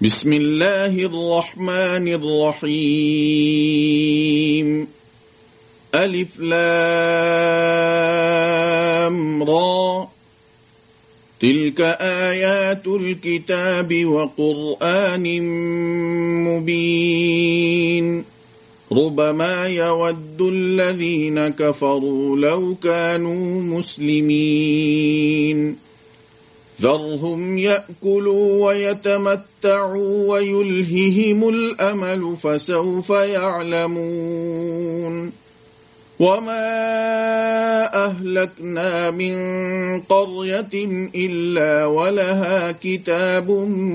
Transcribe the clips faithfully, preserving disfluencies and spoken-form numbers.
بسم الله الرحمن الرحيم. ألف لام را، تلك آيات الكتاب وقرآن مبين. ربما يود الذين كفروا لو كانوا مسلمين. ذرهم يأكلوا ويتمتعوا ويلههم الأمل فسوف يعلمون. وما أهلكنا من قرية إلا ولها كتاب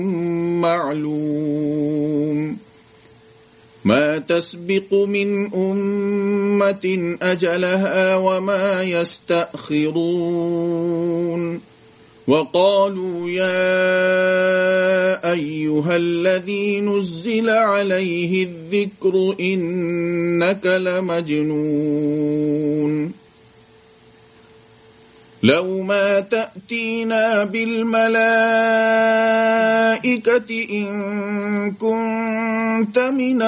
معلوم. ما تسبق من أمة أجلها وما يستأخرون. وقالوا يا أيها الذي نزل عليه الذكر إنك لمجنون. لو ما تأتينا بالملائكة إن كنت من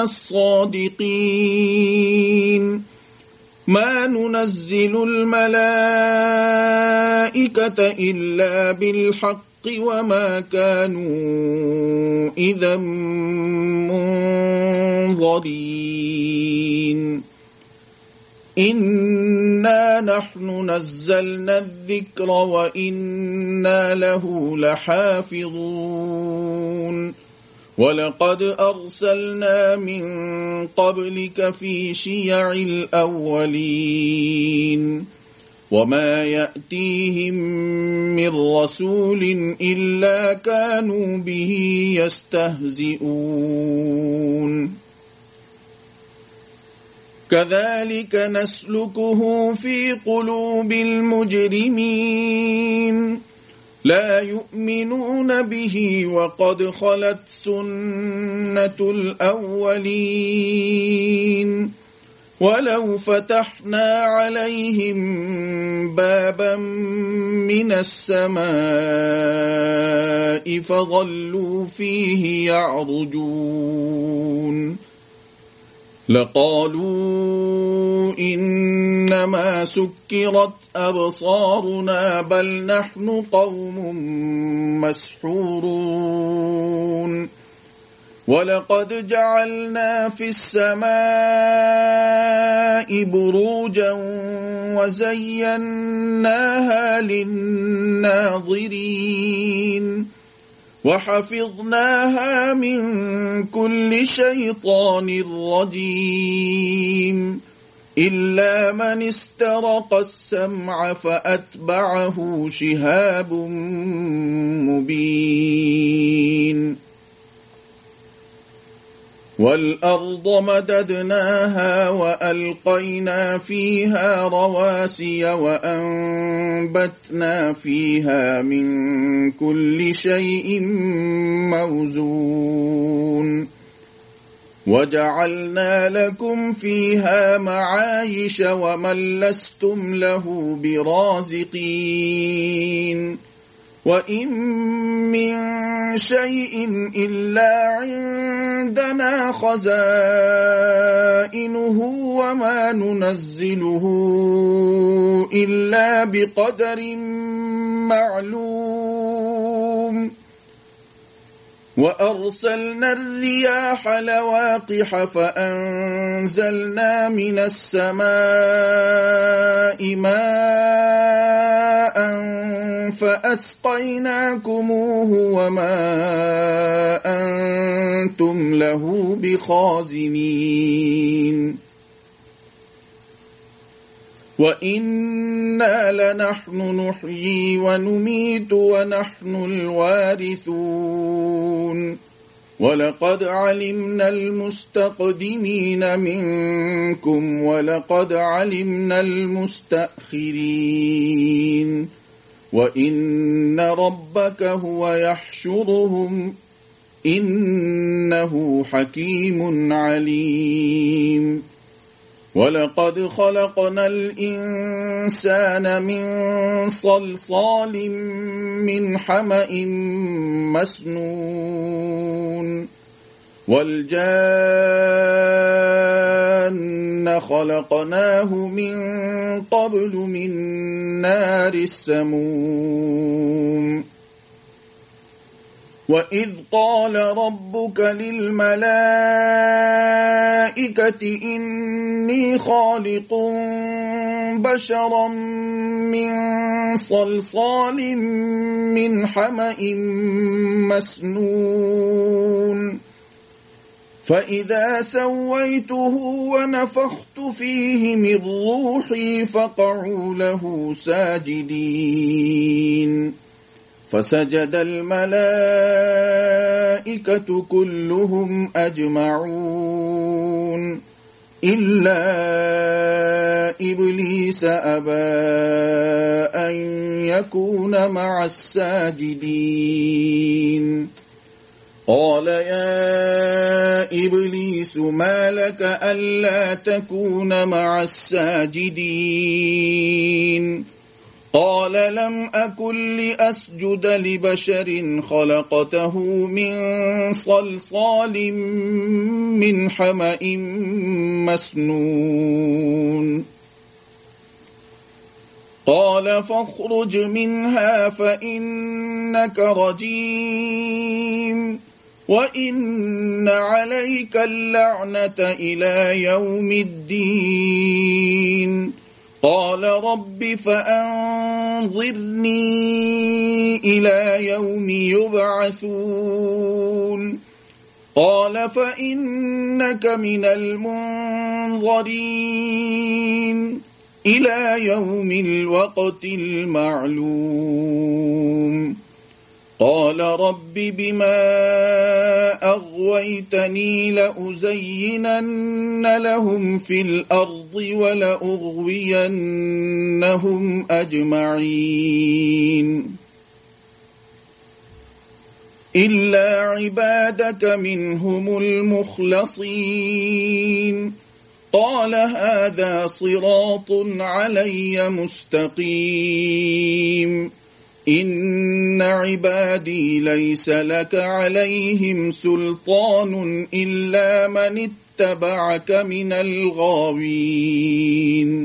الصادقين. ما ننزل الملائكة إلا بالحق وما كانوا إذا منظرين. إنا نحن نزلنا الذكر وإنا له لحافظون. ولقد أرسلنا من قبلك في شيع الأولين. وما يأتيهم من رسول إلا كانوا به يستهزئون. كذلك نسلكه في قلوب المجرمين. لا يؤمنون به وقد خلت سنة الأولين. ولو فتحنا عليهم بابا من السماء فظلوا فيه يعرجون لقالوا إنما سكرت أبصارنا بل نحن قوم مسحورون. ولقد جعلنا في السماء بروجا وزيناها للناظرين. وحفظناها من كل شيطان رجيم إلا من استرق السمع فأتبعه شهاب مبين. والأرض مددناها وألقينا فيها رواسي وأنبتنا فيها من كل شيء موزون. وجعلنا لكم فيها معايش ومن لستم له برازقين. وإن من شيء إلا عندنا خزائنه وما ننزله إلا بقدر معلوم. وأرسلنا الرياح لواقح فأنزلنا من السماء ماء فأسقيناكموه وما أنتم له بخازنين. وإنا لنحن نحيي ونميت ونحن الوارثون. ولقد علمنا المستقدمين منكم ولقد علمنا المستأخرين. وإن ربك هو يحشرهم إنه حكيم عليم. ولقد خلقنا الإنسان من صلصال من حمأ مسنون والجان خلقناه من قبل من نار السموم وإذ قال ربك للملائكة إني خالق بشرا من صلصال من حمأ مسنون فإذا سويته ونفخت فيه من روحي فقعوا له ساجدين فسجد الملائكة كلهم أجمعون إلا إبليس أبى أن يكون مع الساجدين قال يا إبليس ما لك ألا تكون مع الساجدين قال لم أكن لأسجد لبشر خلقته من صلصال من حمأ مسنون قال فاخرج منها فإنك رجيم وإن عليك اللعنة إلى يوم الدين قال رب فأنظرني إلى يوم يبعثون قال فإنك من المنظرين إلى يوم الوقت المعلوم قال رب بما أغويتني لأزينن لهم في الأرض ولأغوينهم أجمعين إلا عبادك منهم المخلصين قال هذا صراط علي مستقيم إن عبادي ليس لك عليهم سلطان إلا من اتبعك من الغاوين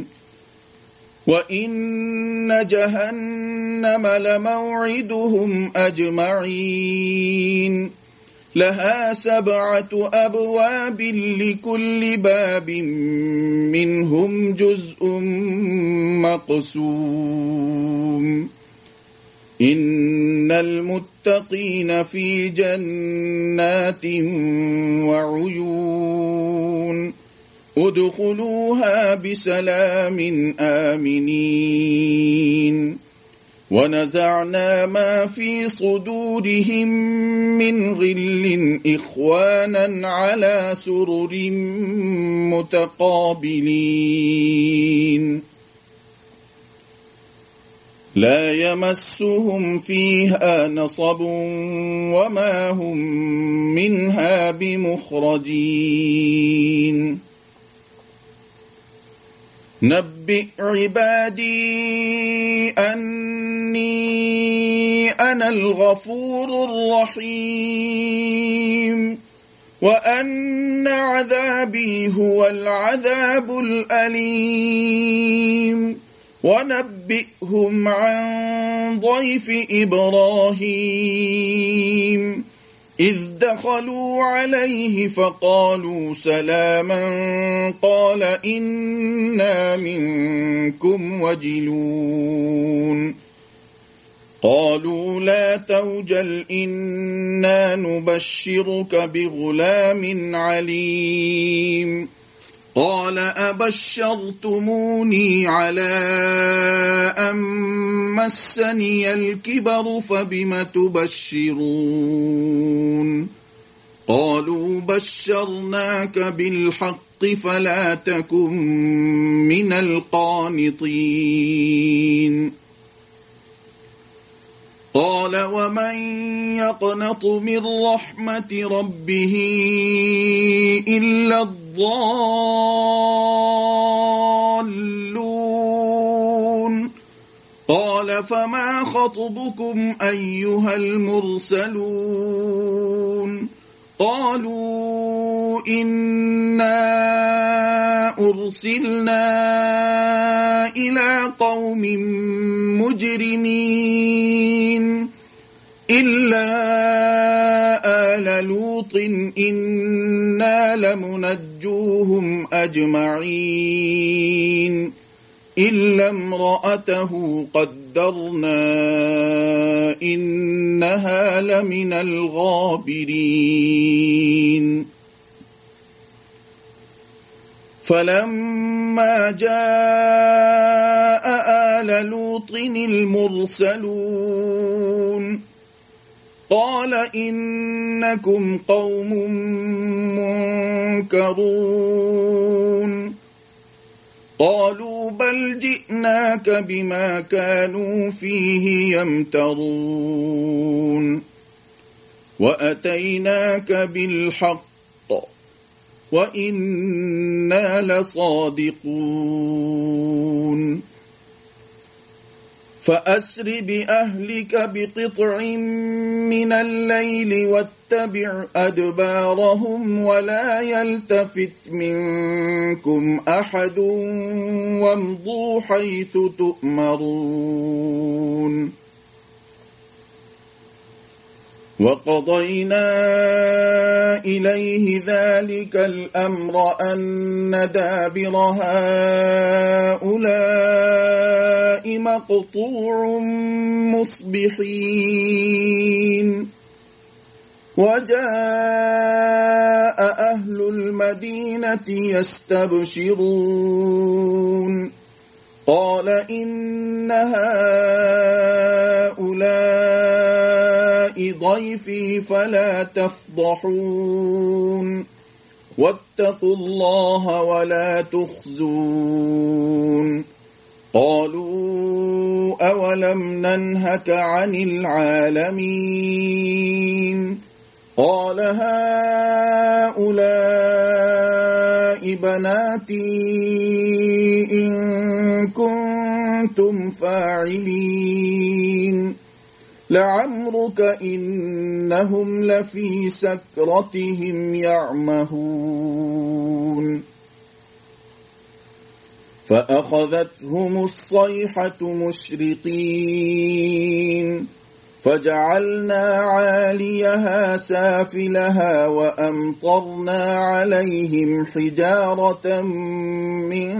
وإن جهنم لموعدهم أجمعين لها سبعة أبواب لكل باب منهم جزء مقسوم إن المتقين في جنات وعيون ادخلوها بسلام آمنين ونزعنا ما في صدورهم من غل إخوانا على سرر متقابلين لا يمسهم فيها نصب وما هم منها بمخرجين نبئ عبادي أني أنا الغفور الرحيم وأن عذابي هو العذاب الأليم ونبئهم عن ضيف إبراهيم إذ دخلوا عليه فقالوا سلاما قال إنا منكم وجلون قالوا لا توجل إنا نبشرك بغلام عليم قال أبشرتموني على أن مسني الكبر فبم تبشرون قالوا بشرناك بالحق فلا تكن من القانطين قال ومن يقنط من رحمة ربه إلا الضالون قال فما خطبكم أيها المرسلون قالوا إنا أرسلنا إلى قوم مجرمين إلا آل لوط إنا لمنجوهم أجمعين إلا امرأته قدرنا إنها لمن الغابرين فلما جاء آل لوط المرسلون قال إنكم قوم منكرون قالوا بل جئناك بما كانوا فيه يمترون وأتيناك بالحق وإنا لصادقون فأسر بأهلك بقطع من الليل واتبع أدبارهم ولا يلتفت منكم أحد وامضوا حيث تؤمرون وقضينا إليه ذلك الأمر أن دابر هؤلاء مقطوع مصبحين وجاء أهل المدينة يستبشرون قال إن هؤلاء ضيفي فلا تفضحون واتقوا الله ولا تخزون قالوا أولم ننهك عن العالمين قال هؤلاء بناتي إن كنتم فاعلين لعمرك إنهم لفي سكرتهم يعمهون فأخذتهم الصيحة مشرقين فجعلنا عاليها سافلها وأمطرنا عليهم حجارة من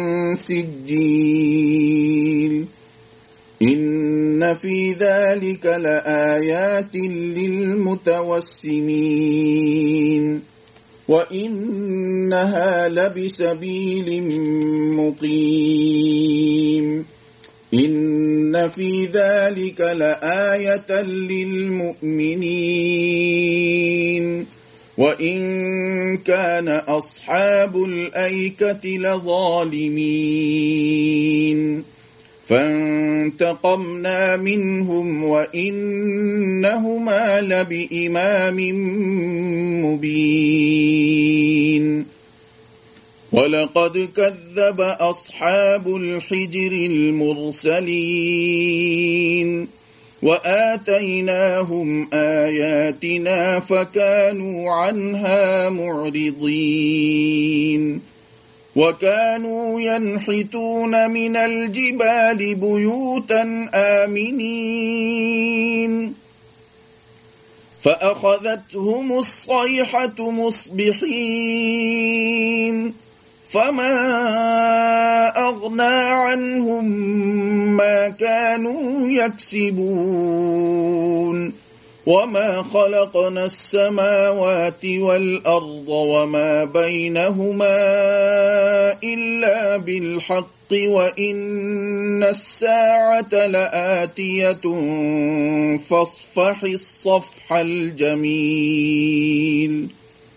سجيل إن في ذلك لآيات للمتوسمين وإنها لبسبيل مقيم إن في ذلك لآية للمؤمنين وإن كان أصحاب الأيكة لظالمين فانتقمنا منهم وإنهما لبإمام مبين ولقد كذب أصحاب الحجر المرسلين وآتيناهم آياتنا فكانوا عنها معرضين وكانوا ينحتون من الجبال بيوتا آمنين فأخذتهم الصيحة مصبحين فما أغنى عنهم ما كانوا يكسبون وما خلقنا السماوات والأرض وما بينهما إلا بالحق وإن الساعة لآتية فاصفح الصفح الجميل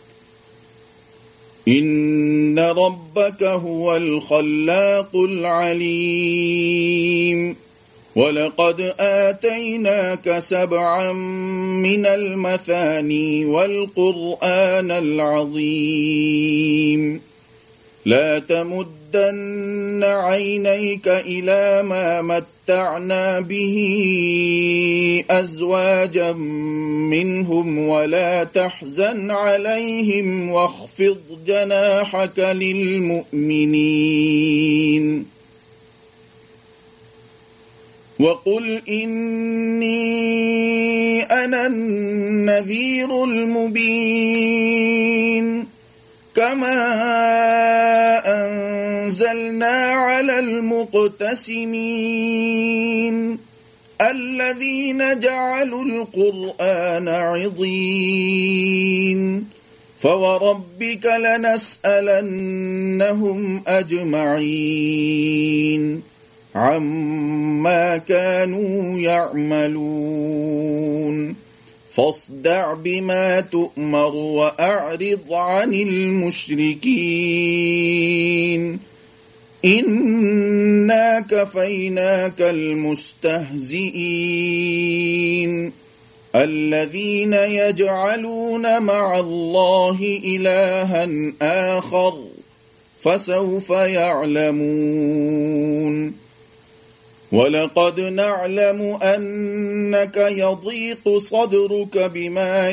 إن ربك هو الخلاق العليم ولقد آتيناك سبعا من المثاني والقرآن العظيم لا تمدن عينيك إلى ما متعنا به أزواجا منهم ولا تحزن عليهم واخفض جناحك للمؤمنين وقل إني أنا النذير المبين كما أنزلنا على المقتسمين الذين جعلوا القرآن عضين فوربك لنسألنهم أجمعين عما كانوا يعملون فاصدع بما تؤمر وأعرض عن المشركين إنا كفيناك المستهزئين الذين يجعلون مع الله إلها آخر فسوف يعلمون ولقد نعلم أنك يضيق صدرك بما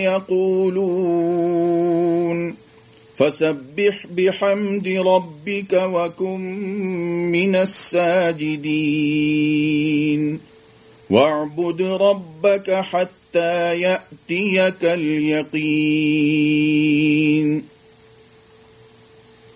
يقولون فسبح بحمد ربك وكن من الساجدين واعبد ربك حتى يأتيك اليقين